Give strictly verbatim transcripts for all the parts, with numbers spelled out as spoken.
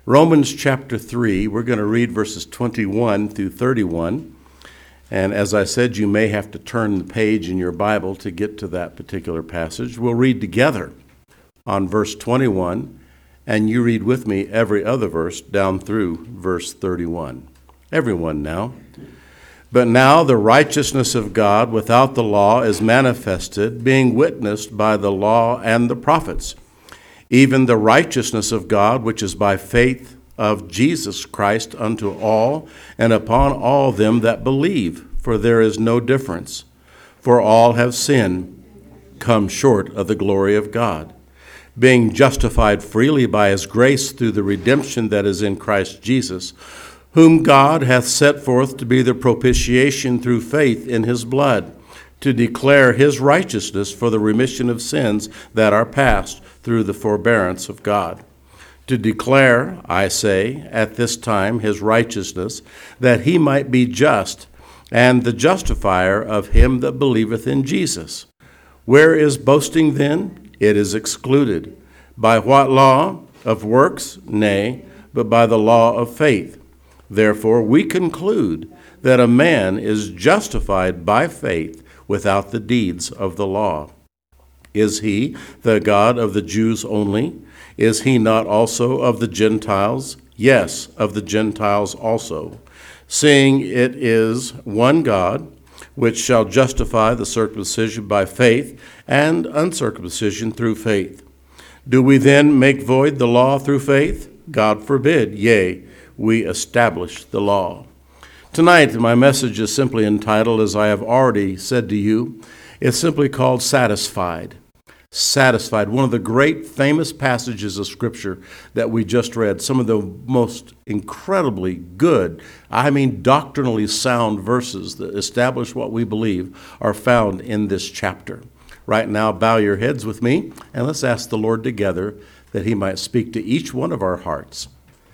Romans chapter three, we're going to read verses twenty-one through thirty-one. And as I said, you may have to turn the page in your Bible to get to that particular passage. We'll read together on verse twenty-one, and you read with me every other verse down through verse thirty-one. Everyone now. But now the righteousness of God without the law is manifested, being witnessed by the law and the prophets, even the righteousness of God, which is by faith of Jesus Christ unto all and upon all them that believe, for there is no difference. For all have sinned, come short of the glory of God, being justified freely by his grace through the redemption that is in Christ Jesus, whom God hath set forth to be the propitiation through faith in his blood, to declare his righteousness for the remission of sins that are past through the forbearance of God. To declare, I say, at this time his righteousness, that he might be just, and the justifier of him that believeth in Jesus. Where is boasting then? It is excluded. By what law? Of works? Nay, but by the law of faith. Therefore we conclude that a man is justified by faith without the deeds of the law. Is he the God of the Jews only? Is he not also of the Gentiles? Yes, of the Gentiles also. Seeing it is one God, which shall justify the circumcision by faith and uncircumcision through faith. Do we then make void the law through faith? God forbid. Yea, we establish the law. Tonight, my message is simply entitled, as I have already said to you, it's simply called Satisfied. Satisfied, one of the great famous passages of Scripture that we just read, some of the most incredibly good, I mean doctrinally sound verses that establish what we believe are found in this chapter. Right now, bow your heads with me, and let's ask the Lord together that he might speak to each one of our hearts.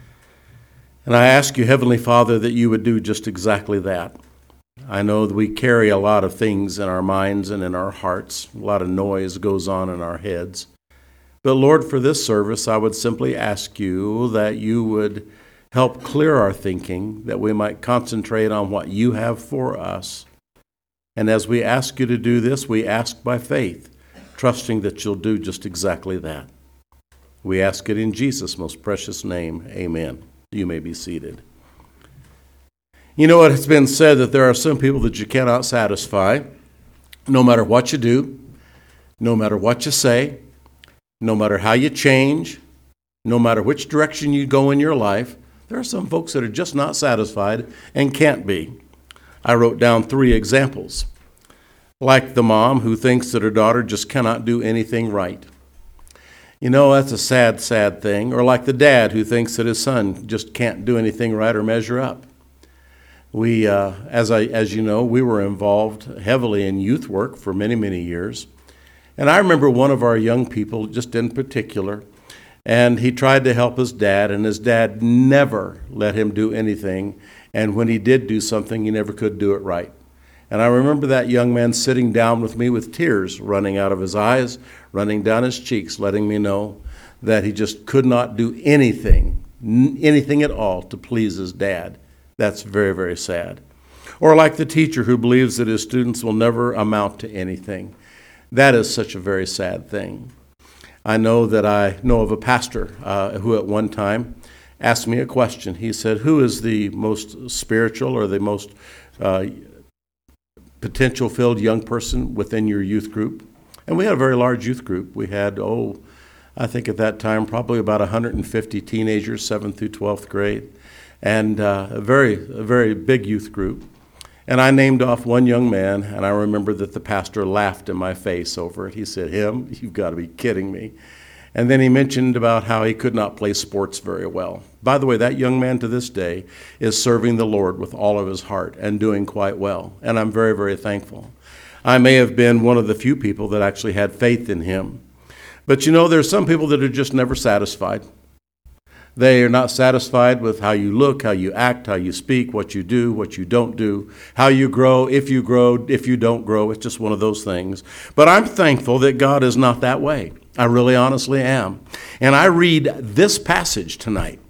And I ask you, Heavenly Father, that you would do just exactly that. I know that we carry a lot of things in our minds and in our hearts. A lot of noise goes on in our heads. But Lord, for this service, I would simply ask you that you would help clear our thinking, that we might concentrate on what you have for us. And as we ask you to do this, we ask by faith, trusting that you'll do just exactly that. We ask it in Jesus' most precious name. Amen. You may be seated. You know, it has been said that there are some people that you cannot satisfy, no matter what you do, no matter what you say, no matter how you change, no matter which direction you go in your life. There are some folks that are just not satisfied and can't be. I wrote down three examples. Like the mom who thinks that her daughter just cannot do anything right. You know, that's a sad, sad thing. Or like the dad who thinks that his son just can't do anything right or measure up. We, uh, as I, as you know, we were involved heavily in youth work for many, many years. And I remember one of our young people, just in particular, and he tried to help his dad, and his dad never let him do anything. And when he did do something, he never could do it right. And I remember that young man sitting down with me with tears running out of his eyes, running down his cheeks, letting me know that he just could not do anything, anything at all to please his dad. That's very, very sad. Or like the teacher who believes that his students will never amount to anything. That is such a very sad thing. I know that I know of a pastor uh, who at one time asked me a question. He said, who is the most spiritual or the most uh, potential-filled young person within your youth group? And we had a very large youth group. We had, oh, I think at that time, probably about one hundred fifty teenagers, seventh through twelfth grade. And uh, a very, a very big youth group. And I named off one young man, and I remember that the pastor laughed in my face over it. He said, him? You've got to be kidding me. And then he mentioned about how he could not play sports very well. By the way, that young man to this day is serving the Lord with all of his heart and doing quite well. And I'm very, very thankful. I may have been one of the few people that actually had faith in him. But you know, there's some people that are just never satisfied. They are not satisfied with how you look, how you act, how you speak, what you do, what you don't do, how you grow, if you grow, if you don't grow. It's just one of those things. But I'm thankful that God is not that way. I really honestly am. And I read this passage tonight.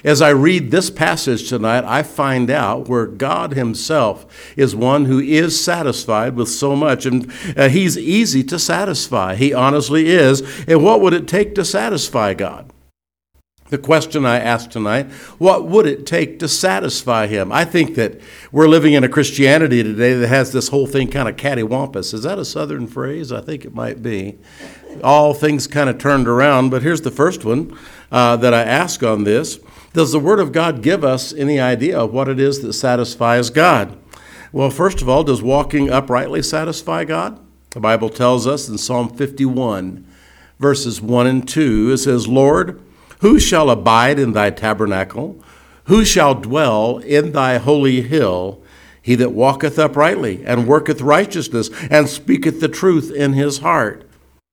As I read this passage tonight, I find out where God himself is one who is satisfied with so much, and uh, he's easy to satisfy. He honestly is. And what would it take to satisfy God? The question I ask tonight, what would it take to satisfy him? I think that we're living in a Christianity today that has this whole thing kind of cattywampus. Is that a Southern phrase? I think it might be. All things kind of turned around, but here's the first one uh, that I ask on this. Does the Word of God give us any idea of what it is that satisfies God? Well, first of all, does walking uprightly satisfy God? The Bible tells us in Psalm fifty-one, verses one and two, it says, Lord, who shall abide in thy tabernacle? Who shall dwell in thy holy hill? He that walketh uprightly, and worketh righteousness, and speaketh the truth in his heart.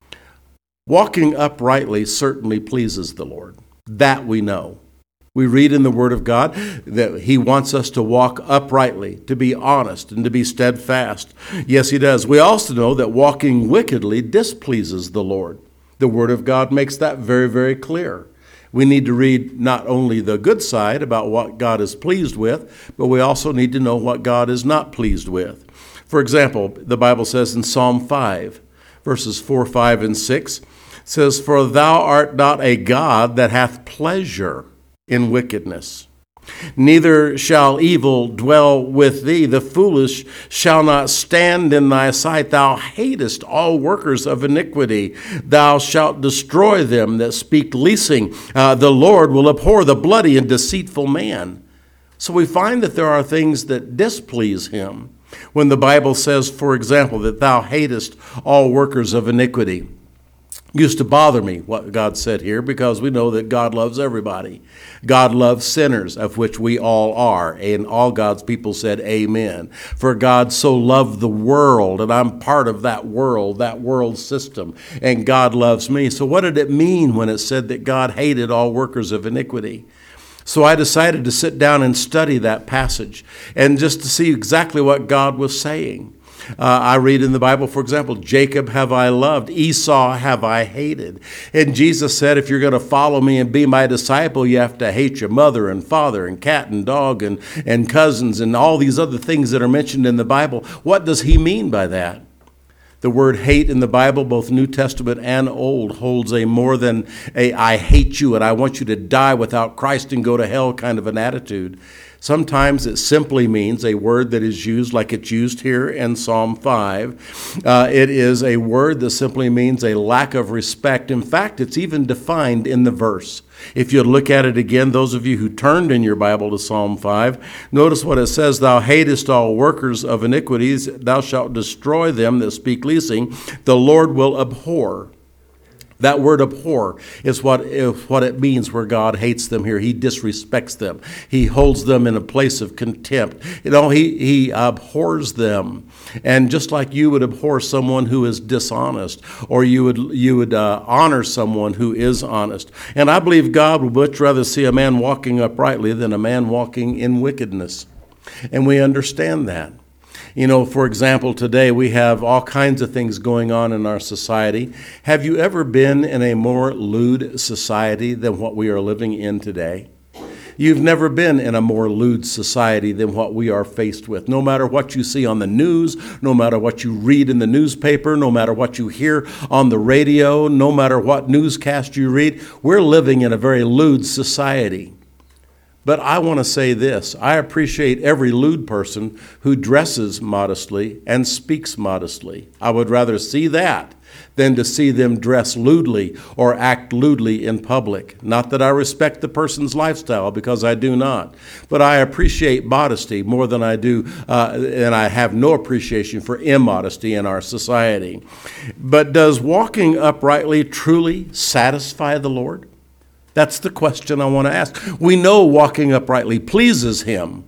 Walking uprightly certainly pleases the Lord. That we know. We read in the Word of God that he wants us to walk uprightly, to be honest, and to be steadfast. Yes, he does. We also know that walking wickedly displeases the Lord. The Word of God makes that very, very clear. We need to read not only the good side about what God is pleased with, but we also need to know what God is not pleased with. For example, the Bible says in Psalm five, verses four, five, and six, says, For thou art not a God that hath pleasure in wickedness, neither shall evil dwell with thee. The foolish shall not stand in thy sight. Thou hatest all workers of iniquity. Thou shalt destroy them that speak leasing. Uh, the Lord will abhor the bloody and deceitful man. So we find that there are things that displease him. When the Bible says, for example, that thou hatest all workers of iniquity, used to bother me what God said here, because we know that God loves everybody. God loves sinners, of which we all are, and all God's people said amen. For God so loved the world, and I'm part of that world, that world system, and God loves me. So what did it mean when it said that God hated all workers of iniquity? So I decided to sit down and study that passage, and just to see exactly what God was saying. Uh, I read in the Bible, for example, Jacob have I loved, Esau have I hated. And Jesus said, if you're going to follow me and be my disciple, you have to hate your mother and father and cat and dog and, and cousins and all these other things that are mentioned in the Bible. What does he mean by that? The word hate in the Bible, both New Testament and Old, holds a more than a I hate you and I want you to die without Christ and go to hell kind of an attitude. Sometimes it simply means a word that is used like it's used here in Psalm five. Uh, it is a word that simply means a lack of respect. In fact, it's even defined in the verse. If you look at it again, those of you who turned in your Bible to Psalm five, notice what it says, Thou hatest all workers of iniquities, thou shalt destroy them that speak leasing, the Lord will abhor. That word abhor is what, is what it means where God hates them here. He disrespects them. He holds them in a place of contempt. You know, he, he abhors them. And just like you would abhor someone who is dishonest, or you would, you would uh, honor someone who is honest. And I believe God would much rather see a man walking uprightly than a man walking in wickedness. And we understand that. You know, for example, today we have all kinds of things going on in our society. Have you ever been in a more lewd society than what we are living in today? You've never been in a more lewd society than what we are faced with. No matter what you see on the news, no matter what you read in the newspaper, no matter what you hear on the radio, no matter what newscast you read, we're living in a very lewd society. But I want to say this. I appreciate every lewd person who dresses modestly and speaks modestly. I would rather see that than to see them dress lewdly or act lewdly in public. Not that I respect the person's lifestyle, because I do not. But I appreciate modesty more than I do, uh, and I have no appreciation for immodesty in our society. But does walking uprightly truly satisfy the Lord? That's the question I want to ask. We know walking uprightly pleases him,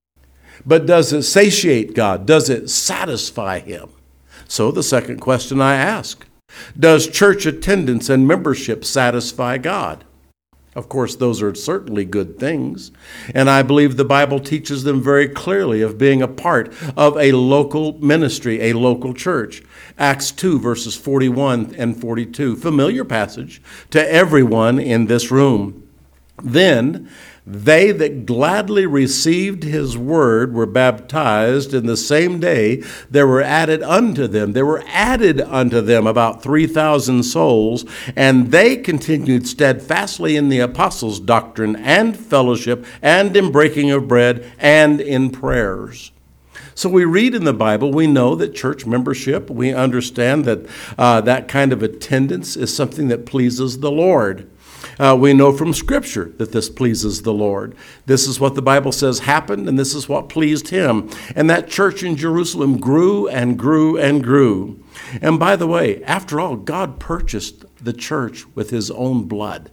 but does it satiate God? Does it satisfy him? So the second question I ask, does church attendance and membership satisfy God? Of course, those are certainly good things, and I believe the Bible teaches them very clearly of being a part of a local ministry, a local church. Acts two, verses forty-one and forty-two, familiar passage to everyone in this room. Then They that gladly received his word were baptized, and the same day there were added unto them. There were added unto them about three thousand souls, and they continued steadfastly in the apostles' doctrine and fellowship and in breaking of bread and in prayers. So we read in the Bible, we know that church membership, we understand that uh, that kind of attendance is something that pleases the Lord. Uh, we know from Scripture that this pleases the Lord. This is what the Bible says happened, and this is what pleased him. And that church in Jerusalem grew and grew and grew. And by the way, after all, God purchased the church with his own blood.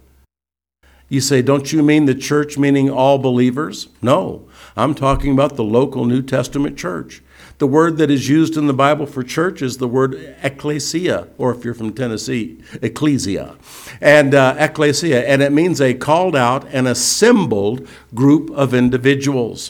You say, don't you mean the church meaning all believers? No, I'm talking about the local New Testament church. The word that is used in the Bible for church is the word ecclesia, or if you're from Tennessee, ecclesia, and uh, ecclesia, and it means a called out and assembled group of individuals.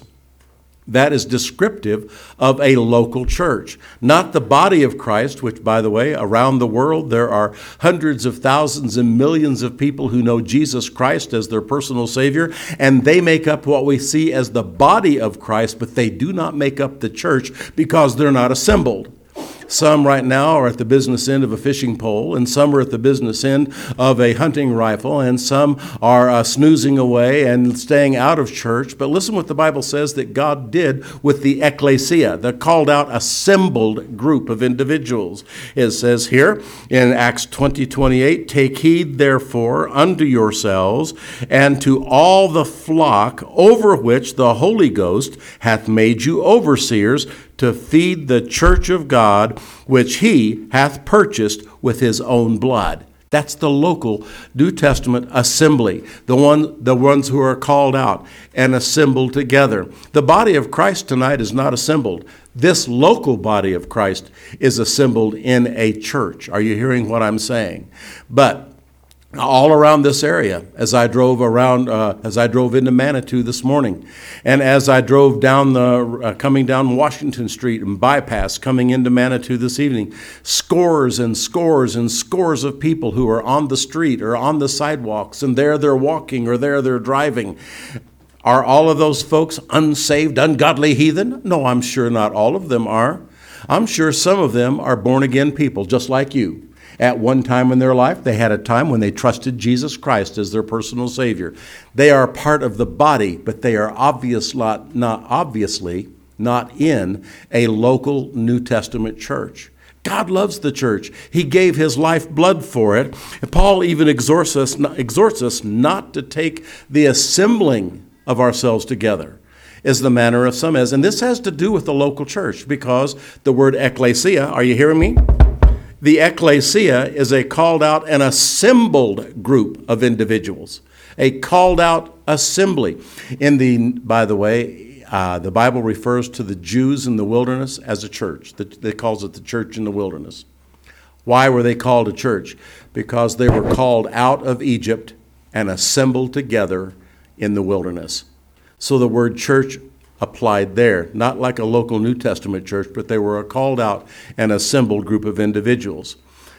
That is descriptive of a local church, not the body of Christ, which, by the way, around the world there are hundreds of thousands and millions of people who know Jesus Christ as their personal Savior, and they make up what we see as the body of Christ, but they do not make up the church because they're not assembled. Some right now are at the business end of a fishing pole, and some are at the business end of a hunting rifle, and some are uh, snoozing away and staying out of church. But listen what the Bible says that God did with the ecclesia, the called out, assembled group of individuals. It says here in Acts twenty twenty-eight, take heed therefore unto yourselves and to all the flock over which the Holy Ghost hath made you overseers, to feed the church of God, which he hath purchased with his own blood. That's the local New Testament assembly, the one, the ones who are called out and assembled together. The body of Christ tonight is not assembled. This local body of Christ is assembled in a church. Are you hearing what I'm saying? But all around this area, as I drove around, uh, as I drove into Manitou this morning, and as I drove down the, uh, coming down Washington Street and bypass, coming into Manitou this evening, scores and scores and scores of people who are on the street or on the sidewalks, and there they're walking or there they're driving. Are all of those folks unsaved, ungodly heathen? No, I'm sure not all of them are. I'm sure some of them are born-again people, just like you. At one time in their life, they had a time when they trusted Jesus Christ as their personal Savior. They are part of the body, but they are obvious, not, not obviously not in a local New Testament church. God loves the church. He gave his lifeblood for it. And Paul even exhorts us, exhorts us not to take the assembling of ourselves together, is the manner of some is. And this has to do with the local church, because the word ecclesia, are you hearing me? The ecclesia is a called out and assembled group of individuals, a called out assembly. In the, by the way, uh, the Bible refers to the Jews in the wilderness as a church. It calls it the church in the wilderness. Why were they called a church? Because they were called out of Egypt and assembled together in the wilderness. So the word church applied there, not like a local New Testament church, but they were a called out and assembled group of individuals.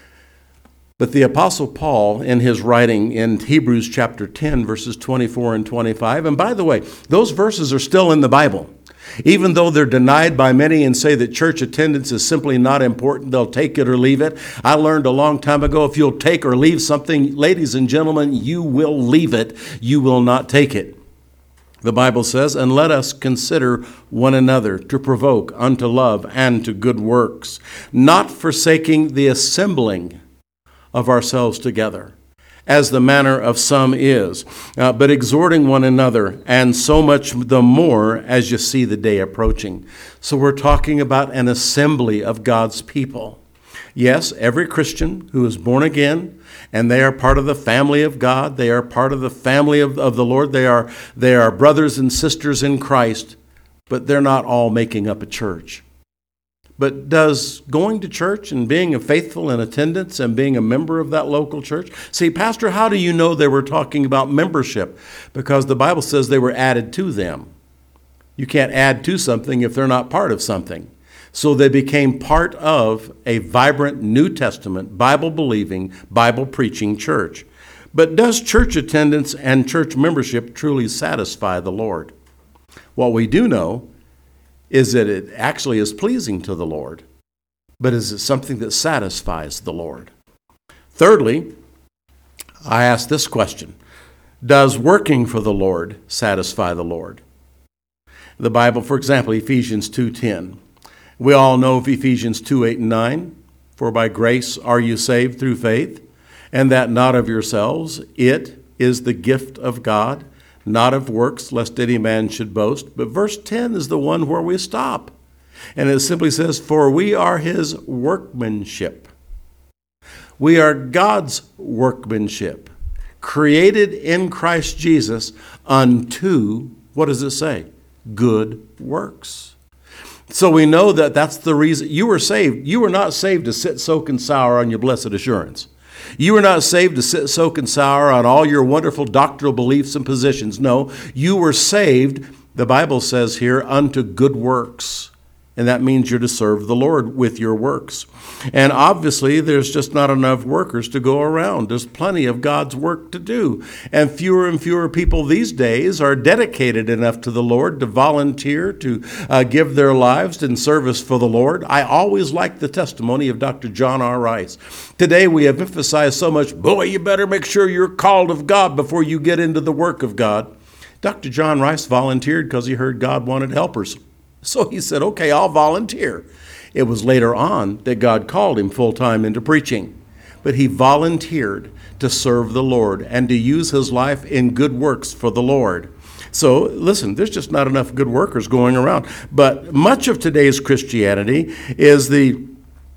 But the Apostle Paul, in his writing in Hebrews chapter ten, verses twenty-four and twenty-five, and by the way, those verses are still in the Bible. Even though they're denied by many and say that church attendance is simply not important, they'll take it or leave it. I learned a long time ago, if you'll take or leave something, ladies and gentlemen, you will leave it. You will not take it. The Bible says, and let us consider one another to provoke unto love and to good works, not forsaking the assembling of ourselves together, as the manner of some is, uh, but exhorting one another, and so much the more as you see the day approaching. So we're talking about an assembly of God's people. Yes, every Christian who is born again, and they are part of the family of God. They are part of the family of, of the Lord. They are, they are brothers and sisters in Christ, but they're not all making up a church. But does going to church and being a faithful in attendance and being a member of that local church? See, Pastor, how do you know they were talking about membership? Because the Bible says they were added to them. You can't add to something if they're not part of something. So they became part of a vibrant New Testament, Bible-believing, Bible-preaching church. But does church attendance and church membership truly satisfy the Lord? What we do know is that it actually is pleasing to the Lord, but is it something that satisfies the Lord? Thirdly, I ask this question: does working for the Lord satisfy the Lord? The Bible, for example, Ephesians two ten. We all know of Ephesians two eight and nine. For by grace are you saved through faith, and that not of yourselves. It is the gift of God, not of works, lest any man should boast. But verse ten is the one where we stop. And it simply says, for we are his workmanship. We are God's workmanship, created in Christ Jesus unto, what does it say? Good works. So we know that that's the reason you were saved. You were not saved to sit, soak, and sour on your blessed assurance. You were not saved to sit, soak, and sour on all your wonderful doctrinal beliefs and positions. No, you were saved, the Bible says here, unto good works. And that means you're to serve the Lord with your works. And obviously, there's just not enough workers to go around. There's plenty of God's work to do. And fewer and fewer people these days are dedicated enough to the Lord to volunteer, to uh, give their lives in service for the Lord. I always like the testimony of Doctor John R. Rice. Today, we have emphasized so much, boy, you better make sure you're called of God before you get into the work of God. Doctor John Rice volunteered because he heard God wanted helpers. So he said, okay, I'll volunteer. It was later on that God called him full-time into preaching. But he volunteered to serve the Lord and to use his life in good works for the Lord. So listen, there's just not enough good workers going around. But much of today's Christianity is the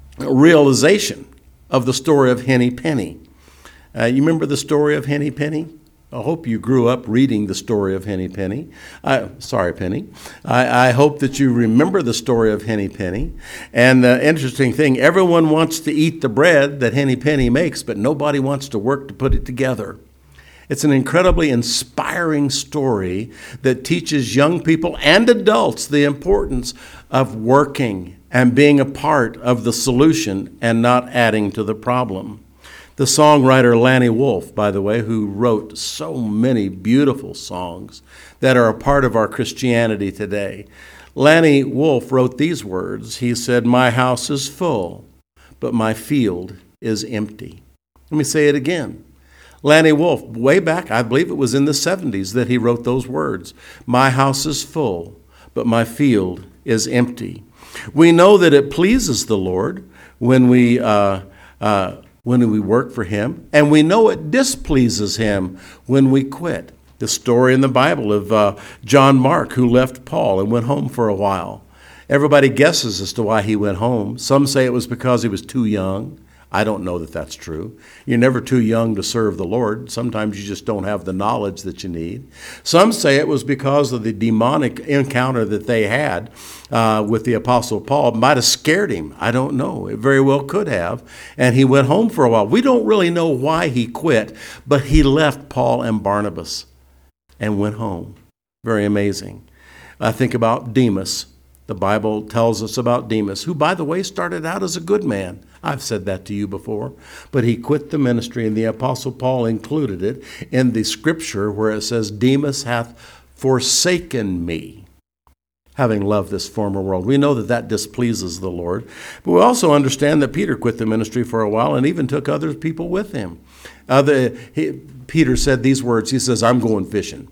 realization of the story of Henny Penny. Uh, you remember the story of Henny Penny? I hope you grew up reading the story of Henny Penny. I, sorry, Penny. I, I hope that you remember the story of Henny Penny. And the interesting thing, everyone wants to eat the bread that Henny Penny makes, but nobody wants to work to put it together. It's an incredibly inspiring story that teaches young people and adults the importance of working and being a part of the solution and not adding to the problem. The songwriter Lanny Wolfe, by the way, who wrote so many beautiful songs that are a part of our Christianity today. Lanny Wolfe wrote these words. He said, my house is full, but my field is empty. Let me say it again. Lanny Wolfe, way back, I believe it was in the seventies that he wrote those words. My house is full, but my field is empty. We know that it pleases the Lord when we uh, uh, when we work for him, and we know it displeases him when we quit. The story in the Bible of uh, John Mark, who left Paul and went home for a while. Everybody guesses as to why he went home. Some say it was because he was too young. I don't know that that's true. You're never too young to serve the Lord. Sometimes you just don't have the knowledge that you need. Some say it was because of the demonic encounter that they had uh, with the Apostle Paul. It might have scared him. I don't know. It very well could have. And he went home for a while. We don't really know why he quit, but he left Paul and Barnabas and went home. Very amazing. I think about Demas. The Bible tells us about Demas, who, by the way, started out as a good man. I've said that to you before. But he quit the ministry, and the Apostle Paul included it in the scripture where it says, Demas hath forsaken me, having loved this former world. We know that that displeases the Lord. But we also understand that Peter quit the ministry for a while and even took other people with him. Uh, the, he, Peter said these words. He says, I'm going fishing.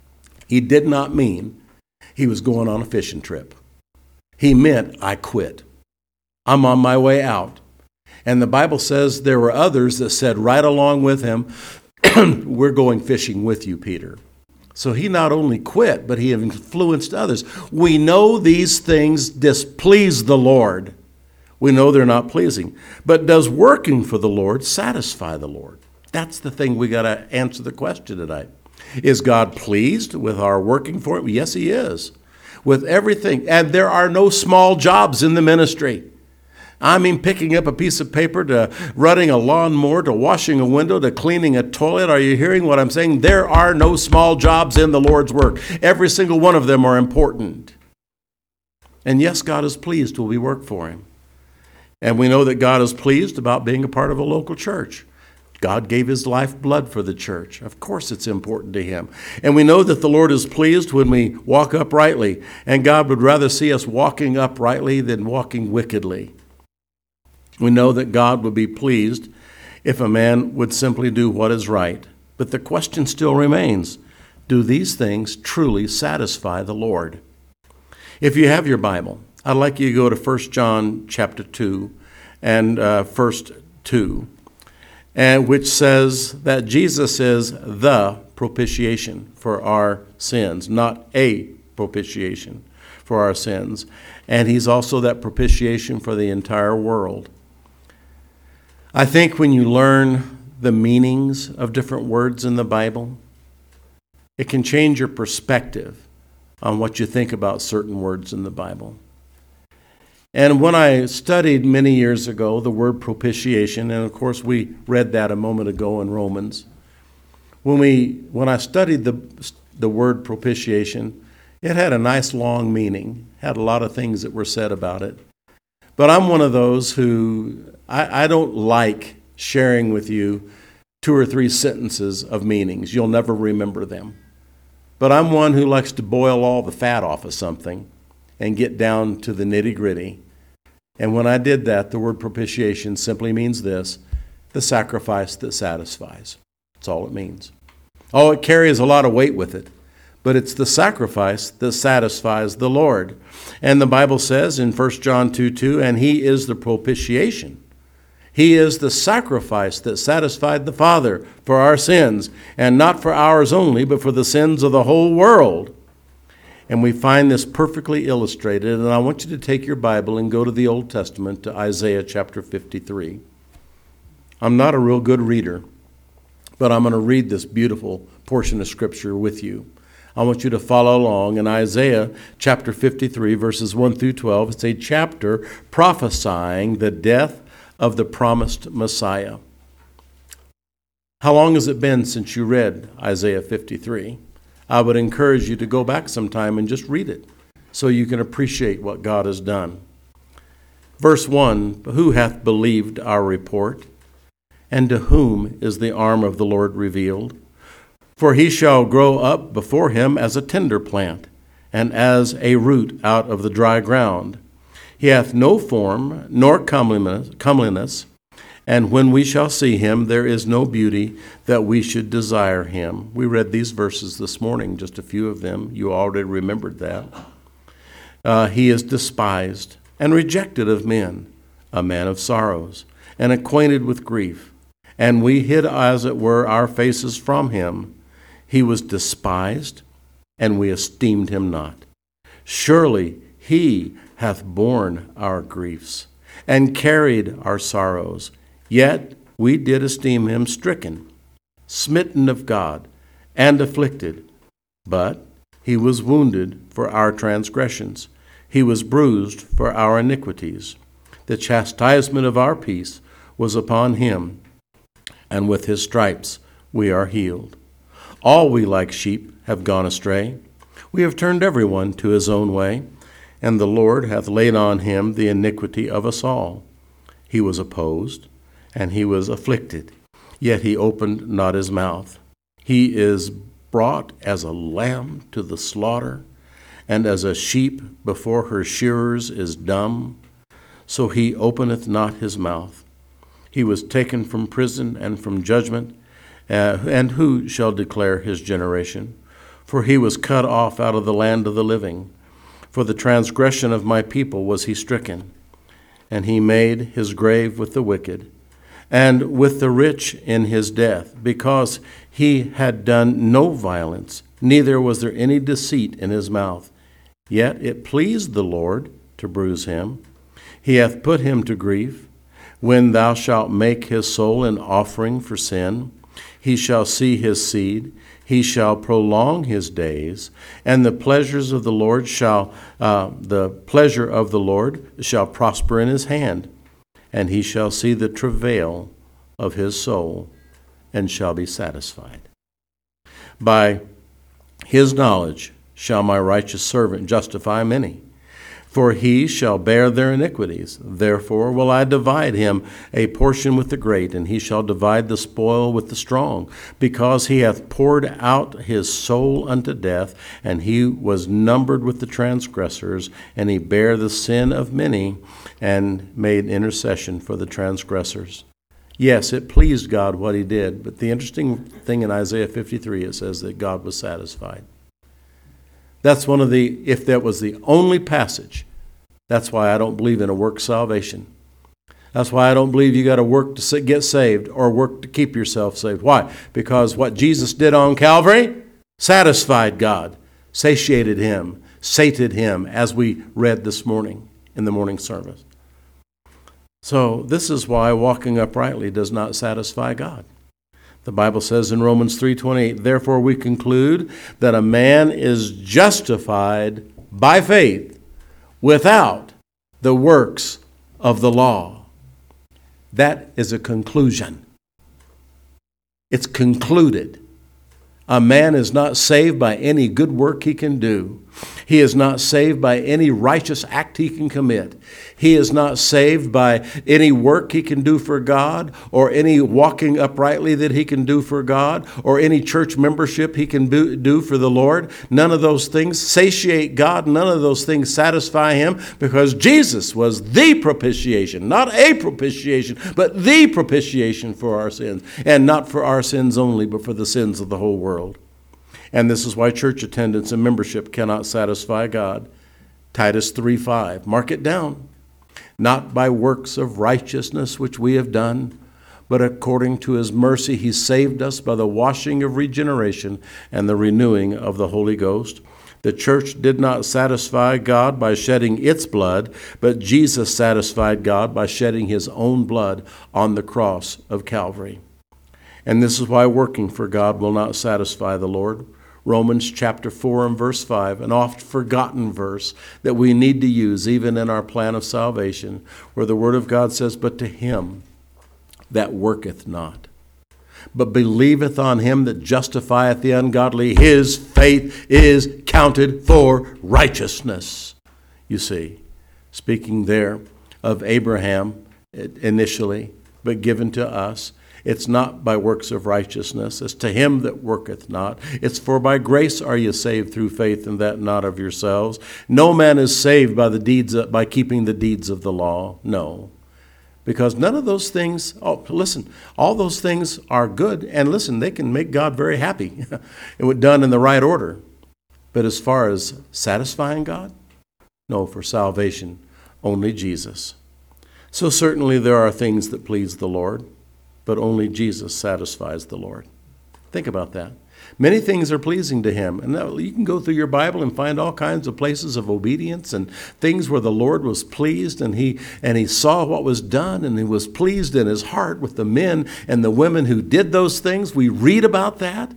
He did not mean he was going on a fishing trip. He meant, I quit. I'm on my way out. And the Bible says there were others that said right along with him, we're going fishing with you, Peter. So he not only quit, but he influenced others. We know these things displease the Lord. We know they're not pleasing. But does working for the Lord satisfy the Lord? That's the thing we got to answer the question tonight. Is God pleased with our working for him? Yes, he is. With everything. And there are no small jobs in the ministry. I mean, picking up a piece of paper to running a lawnmower to washing a window to cleaning a toilet. Are you hearing what I'm saying? There are no small jobs in the Lord's work. Every single one of them are important. And yes, God is pleased when we work for him. And we know that God is pleased about being a part of a local church. God gave his lifeblood for the church. Of course it's important to him. And we know that the Lord is pleased when we walk uprightly, and God would rather see us walking uprightly than walking wickedly. We know that God would be pleased if a man would simply do what is right. But the question still remains, do these things truly satisfy the Lord? If you have your Bible, I'd like you to go to First John chapter two and uh, verse two, and which says that Jesus is the propitiation for our sins, not a propitiation for our sins. And he's also that propitiation for the entire world. I think when you learn the meanings of different words in the Bible, it can change your perspective on what you think about certain words in the Bible. And when I studied many years ago the word propitiation, and of course we read that a moment ago in Romans, when we when I studied the the word propitiation, it had a nice long meaning, had a lot of things that were said about it. But I'm one of those who, I, I don't like sharing with you two or three sentences of meanings. You'll never remember them. But I'm one who likes to boil all the fat off of something and get down to the nitty-gritty. And when I did that, the word propitiation simply means this: the sacrifice that satisfies. That's all it means. Oh, it carries a lot of weight with it, but it's the sacrifice that satisfies the Lord. And the Bible says in First John two two, and he is the propitiation. He is the sacrifice that satisfied the Father for our sins, and not for ours only, but for the sins of the whole world. And we find this perfectly illustrated, and I want you to take your Bible and go to the Old Testament, to Isaiah chapter fifty-three. I'm not a real good reader, but I'm going to read this beautiful portion of Scripture with you. I want you to follow along in Isaiah chapter fifty-three, verses one through twelve. It's a chapter prophesying the death of the promised Messiah. How long has it been since you read Isaiah fifty-three? I would encourage you to go back sometime and just read it so you can appreciate what God has done. Verse one, who hath believed our report? And to whom is the arm of the Lord revealed? For he shall grow up before him as a tender plant, and as a root out of the dry ground. He hath no form, nor comeliness, and when we shall see him, there is no beauty that we should desire him. We read these verses this morning, just a few of them. You already remembered that. Uh, he is despised and rejected of men, a man of sorrows, and acquainted with grief. And we hid, as it were, our faces from him. He was despised, and we esteemed him not. Surely he hath borne our griefs, and carried our sorrows. Yet we did esteem him stricken, smitten of God, and afflicted. But he was wounded for our transgressions. He was bruised for our iniquities. The chastisement of our peace was upon him, and with his stripes we are healed. All we like sheep have gone astray. We have turned every one to his own way, and the Lord hath laid on him the iniquity of us all. He was opposed, and he was afflicted, yet he opened not his mouth. He is brought as a lamb to the slaughter, and as a sheep before her shearers is dumb, so he openeth not his mouth. He was taken from prison and from judgment, uh, and who shall declare his generation? For he was cut off out of the land of the living. For the transgression of my people was he stricken, and he made his grave with the wicked, and with the rich in his death, because he had done no violence, neither was there any deceit in his mouth. Yet it pleased the Lord to bruise him. He hath put him to grief. When thou shalt make his soul an offering for sin, he shall see his seed, he shall prolong his days, and the pleasures of the Lord shall, uh, the pleasure of the Lord shall prosper in his hand. And he shall see the travail of his soul, and shall be satisfied. By his knowledge shall my righteous servant justify many, For he shall bear their iniquities. Therefore will I divide him a portion with the great, and he shall divide the spoil with the strong, because he hath poured out his soul unto death, and he was numbered with the transgressors, and he bare the sin of many, and made intercession for the transgressors. Yes, it pleased God what he did, but the interesting thing in Isaiah fifty-three, it says that God was satisfied. That's one of the, if that was the only passage, that's why I don't believe in a work salvation. That's why I don't believe you got to work to get saved or work to keep yourself saved. Why? Because what Jesus did on Calvary satisfied God, satiated him, sated him, as we read this morning in the morning service. So this is why walking uprightly does not satisfy God. The Bible says in Romans three twenty-eight, therefore we conclude that a man is justified by faith without the works of the law. That is a conclusion. It's concluded. A man is not saved by any good work he can do. He is not saved by any righteous act he can commit. He is not saved by any work he can do for God, or any walking uprightly that he can do for God, or any church membership he can do for the Lord. None of those things satiate God. None of those things satisfy him, because Jesus was the propitiation, not a propitiation, but the propitiation for our sins, and not for our sins only, but for the sins of the whole world. And this is why church attendance and membership cannot satisfy God. Titus three five. Mark it down. Not by works of righteousness which we have done, but according to his mercy he saved us by the washing of regeneration and the renewing of the Holy Ghost. The church did not satisfy God by shedding its blood, but Jesus satisfied God by shedding his own blood on the cross of Calvary. And this is why working for God will not satisfy the Lord. Romans chapter four and verse five, an oft forgotten verse that we need to use even in our plan of salvation, where the Word of God says, but to him that worketh not, but believeth on him that justifieth the ungodly, his faith is counted for righteousness. You see, speaking there of Abraham initially, but given to us. It's not by works of righteousness. It's to him that worketh not. It's for by grace are you saved through faith, and that not of yourselves. No man is saved by the deeds of, by keeping the deeds of the law. No. Because none of those things, oh, listen, all those things are good. And listen, they can make God very happy. It was done in the right order. But as far as satisfying God, no, for salvation, only Jesus. So certainly there are things that please the Lord, but only Jesus satisfies the Lord. Think about that. Many things are pleasing to him. And you can go through your Bible and find all kinds of places of obedience and things where the Lord was pleased, and he and he saw what was done, and he was pleased in his heart with the men and the women who did those things. We read about that.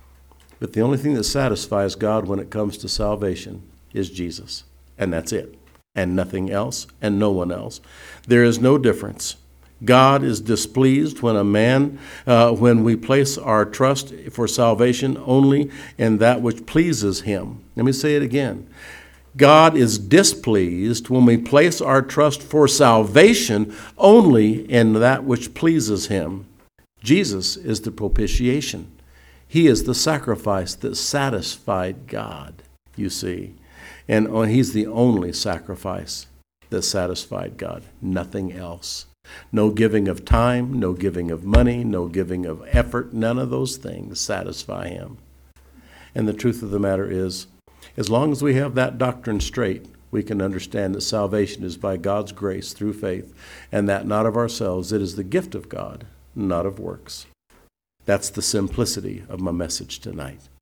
But the only thing that satisfies God when it comes to salvation is Jesus. And that's it. And nothing else, and no one else. There is no difference. God is displeased when a man, uh, when we place our trust for salvation only in that which pleases him. Let me say it again. God is displeased when we place our trust for salvation only in that which pleases him. Jesus is the propitiation. He is the sacrifice that satisfied God, you see. And he's the only sacrifice that satisfied God, nothing else. No giving of time, no giving of money, no giving of effort, none of those things satisfy him. And the truth of the matter is, as long as we have that doctrine straight, we can understand that salvation is by God's grace through faith, and that not of ourselves. It is the gift of God, not of works. That's the simplicity of my message tonight.